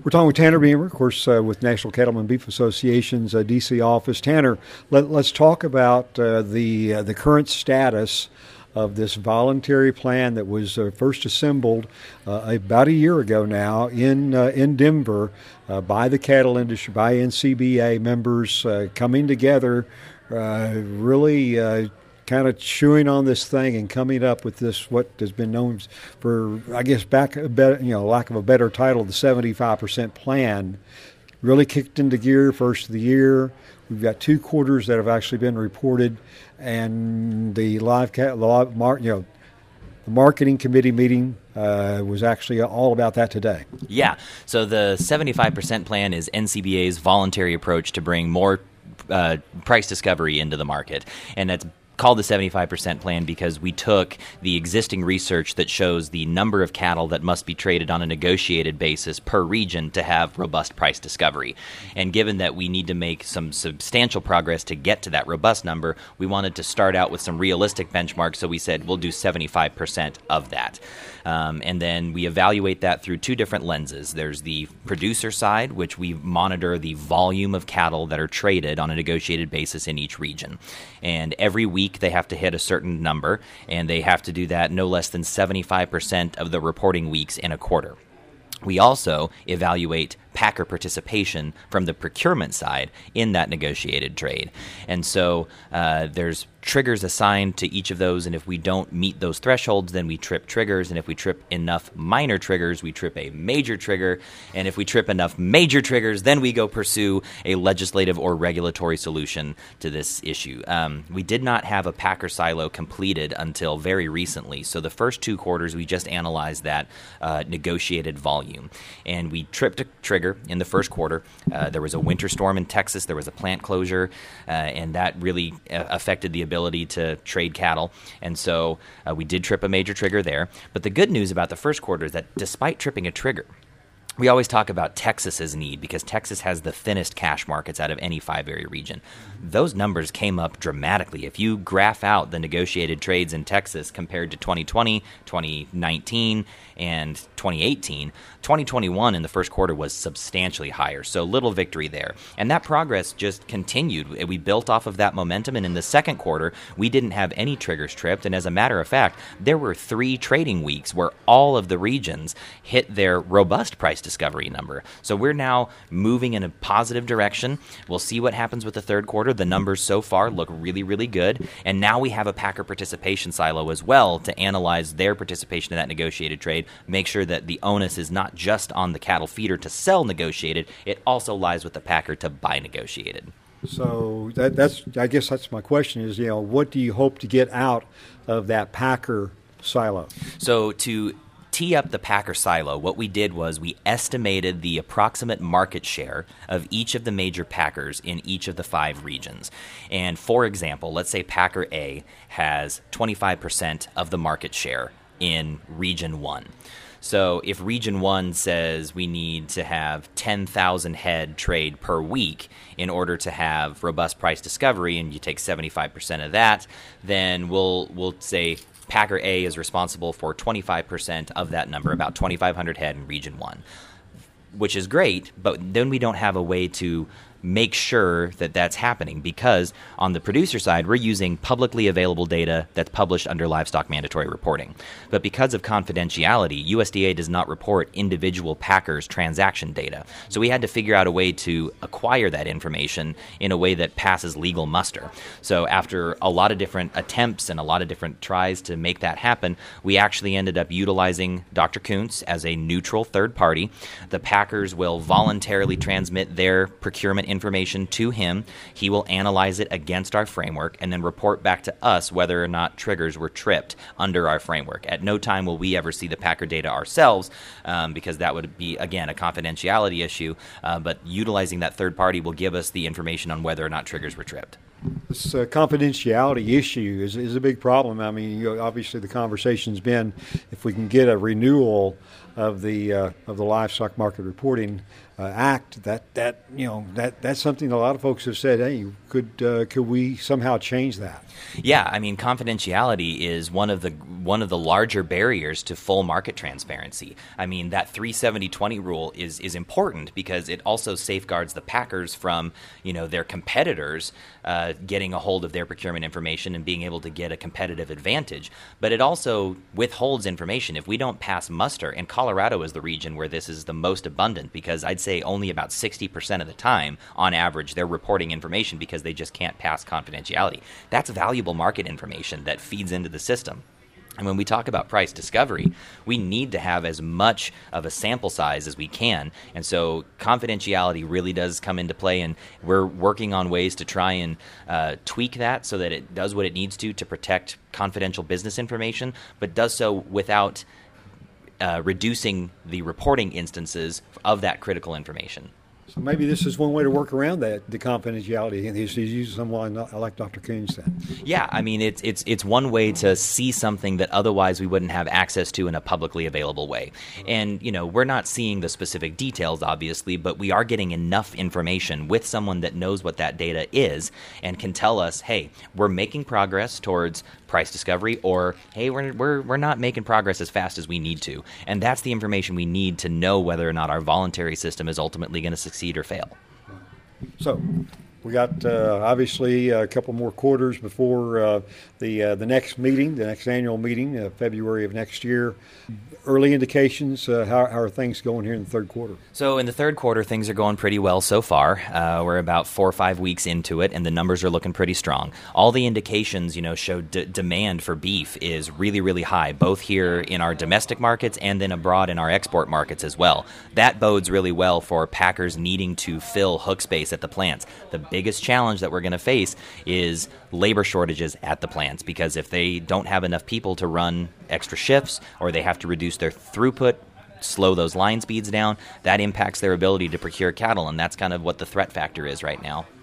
We're talking with Tanner Beamer, of course, with National Cattlemen Beef Association's D.C. office. Tanner, let's talk about the current status of this voluntary plan that was first assembled about a year ago now in Denver by the cattle industry, by NCBA members coming together, really kind of chewing on this thing and coming up with this, what has been known for, I guess, lack of a better title, the 75% plan. Really kicked into gear first of the year. We've got 2 quarters that have actually been reported, and the the marketing committee meeting was actually all about that today. Yeah. So the 75% plan is NCBA's voluntary approach to bring more price discovery into the market, and that's called the 75% plan because we took the existing research that shows the number of cattle that must be traded on a negotiated basis per region to have robust price discovery. And given that we need to make some substantial progress to get to that robust number, we wanted to start out with some realistic benchmarks, so we said we'll do 75% of that. And then we evaluate that through 2 different lenses. There's the producer side, which we monitor the volume of cattle that are traded on a negotiated basis in each region. And every week they have to hit a certain number, and they have to do that no less than 75% of the reporting weeks in a quarter. We also evaluate packer participation from the procurement side in that negotiated trade. And so there's triggers assigned to each of those, and if we don't meet those thresholds, then we trip triggers, and if we trip enough minor triggers, we trip a major trigger, and if we trip enough major triggers, then we go pursue a legislative or regulatory solution to this issue. We did not have a packer silo completed until very recently, so the first 2 quarters we just analyzed that negotiated volume, and we tripped a trigger in the first quarter. There was a winter storm in Texas, there was a plant closure, and that really affected the ability to trade cattle, and so we did trip a major trigger there. But the good news about the first quarter is that despite tripping a trigger, we always talk about Texas's need because Texas has the thinnest cash markets out of any 5-area region. Those numbers came up dramatically. If you graph out the negotiated trades in Texas compared to 2020, 2019, and 2018, 2021 in the first quarter was substantially higher, so little victory there. And that progress just continued. We built off of that momentum, and in the second quarter, we didn't have any triggers tripped, and as a matter of fact, there were 3 trading weeks where all of the regions hit their robust price discovery number. So we're now moving in a positive direction. We'll see what happens with the third quarter. The numbers so far look really, really good, and now we have a packer participation silo as well to analyze their participation in that negotiated trade, make sure that the onus is not just on the cattle feeder to sell negotiated, it also lies with the packer to buy negotiated. So I guess that's my question is, what do you hope to get out of that packer silo? So to tee up the packer silo, what we did was we estimated the approximate market share of each of the major packers in each of the 5 regions. And for example, let's say Packer A has 25% of the market share in Region 1. So if Region 1 says we need to have 10,000 head trade per week in order to have robust price discovery, and you take 75% of that, then we'll say Packer A is responsible for 25% of that number, about 2,500 head in Region 1, which is great, but then we don't have a way to make sure that that's happening because on the producer side, we're using publicly available data that's published under livestock mandatory reporting. But because of confidentiality, USDA does not report individual packers' transaction data. So we had to figure out a way to acquire that information in a way that passes legal muster. So after a lot of different attempts and a lot of different tries to make that happen, we actually ended up utilizing Dr. Kuntz as a neutral third party. The packers will voluntarily transmit their procurement information to him. He will analyze it against our framework and then report back to us whether or not triggers were tripped under our framework. At no time will we ever see the packer data ourselves because that would be, again, a confidentiality issue, but utilizing that third party will give us the information on whether or not triggers were tripped. This confidentiality issue is a big problem. I mean, obviously the conversation's been if we can get a renewal of the Livestock Market Reporting Act, that's something a lot of folks have said, hey, could we somehow change that? Yeah, I mean, confidentiality is one of the larger barriers to full market transparency. I mean, that 370-20 rule is important because it also safeguards the packers from, their competitors getting a hold of their procurement information and being able to get a competitive advantage. But it also withholds information. If we don't pass muster, and Colorado is the region where this is the most abundant, because I'd say only about 60% of the time, on average, they're reporting information because they just can't pass confidentiality. That's valuable market information that feeds into the system. And when we talk about price discovery, we need to have as much of a sample size as we can. And so confidentiality really does come into play, and we're working on ways to try and tweak that so that it does what it needs to protect confidential business information, but does so without reducing the reporting instances of that critical information. So maybe this is one way to work around that, the confidentiality, and he's using someone like Dr. Coons then. Yeah, I mean, it's one way to see something that otherwise we wouldn't have access to in a publicly available way. And, we're not seeing the specific details, obviously, but we are getting enough information with someone that knows what that data is and can tell us, hey, we're making progress towards price discovery, or hey, we're not making progress as fast as we need to. And that's the information we need to know whether or not our voluntary system is ultimately going to succeed or fail. So we got obviously a couple more quarters before the next meeting, the next annual meeting, February of next year. Early indications, how are things going here in the third quarter? So in the third quarter, things are going pretty well so far. We're about 4 or 5 weeks into it, and the numbers are looking pretty strong. All the indications, show demand for beef is really, really high, both here in our domestic markets and then abroad in our export markets as well. That bodes really well for packers needing to fill hook space at the plants. The biggest challenge that we're going to face is labor shortages at the plants, because if they don't have enough people to run extra shifts, or they have to reduce their throughput, slow those line speeds down, that impacts their ability to procure cattle, and that's kind of what the threat factor is right now.